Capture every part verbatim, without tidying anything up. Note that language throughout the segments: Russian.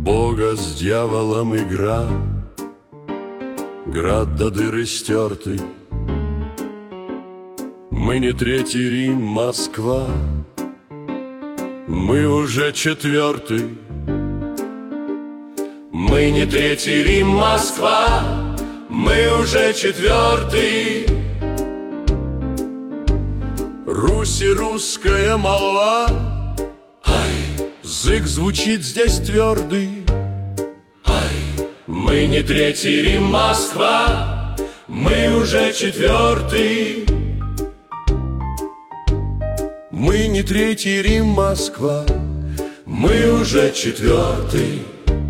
Бога с дьяволом игра, град до дыры стертый. Мы не Третий Рим, Москва, мы уже четвертый. Мы не Третий Рим, Москва, мы уже четвертый. Русь и русская молва, ай, язык звучит здесь твердый. Ай, мы не Третий Рим, Москва, мы уже четвертый. Мы не Третий Рим, Москва, мы уже четвертый.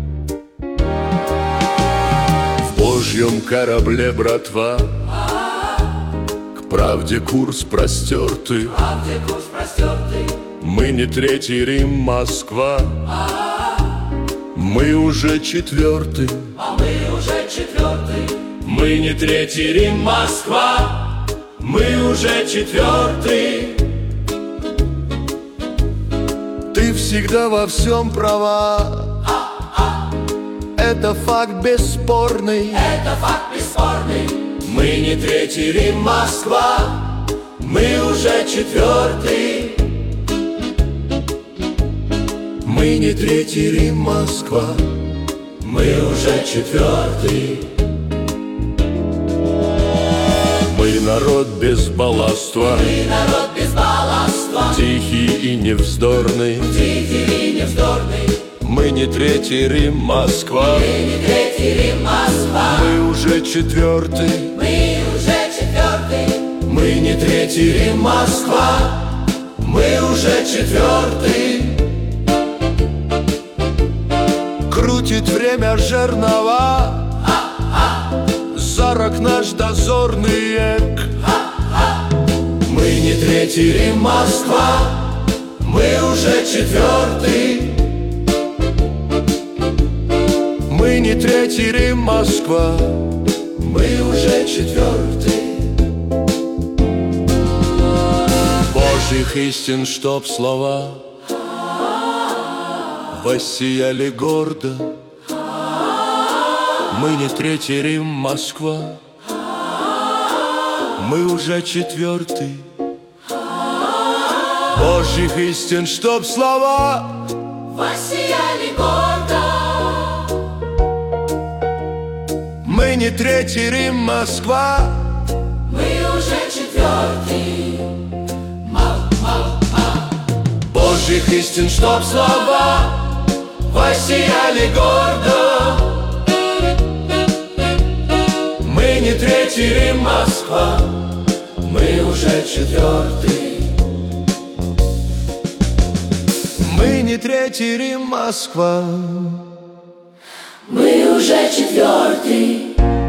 В Божьем корабле, братва, к правде курс простертый. Правде курс простертый. Мы не Третий Рим, Москва, мы уже четвертый. А мы уже четвертый. Мы не Третий Рим, Москва, мы уже четвертый. Ты всегда во всем права, это факт бесспорный. Это факт бесспорный. Мы не Третий Рим, Москва, мы уже четвертый. Мы не Третий Рим, Москва, мы уже четвертый. Мы народ без балластва, Мы народ без балластва, тихий и невздорный. тихий и невздорный. Мы не Третий Рим, Москва, Мы не Третий Рим, Москва, мы уже четвертый. мы уже четвертый. Мы не Третий Рим, Москва, мы уже четвертый. Крутит время жернова, зарок наш дозорный эк. Мы не Третий Рим, Москва, мы уже четвертый. Мы не Третий Рим, Москва, мы уже четвертый. Божьих истин, чтоб слова воссияли гордо. Мы не Третий Рим, Москва, мы уже четвертый. Божьих истин, чтоб слова Воссияли гордо. мы не Третий Рим, Москва, Мы уже четвертый. Божьих истин, чтоб слова воссияли гордо. Мы не Третий Рим, Москва, мы уже четвертый. Мы не Третий Рим, Москва, Мы уже четвертый.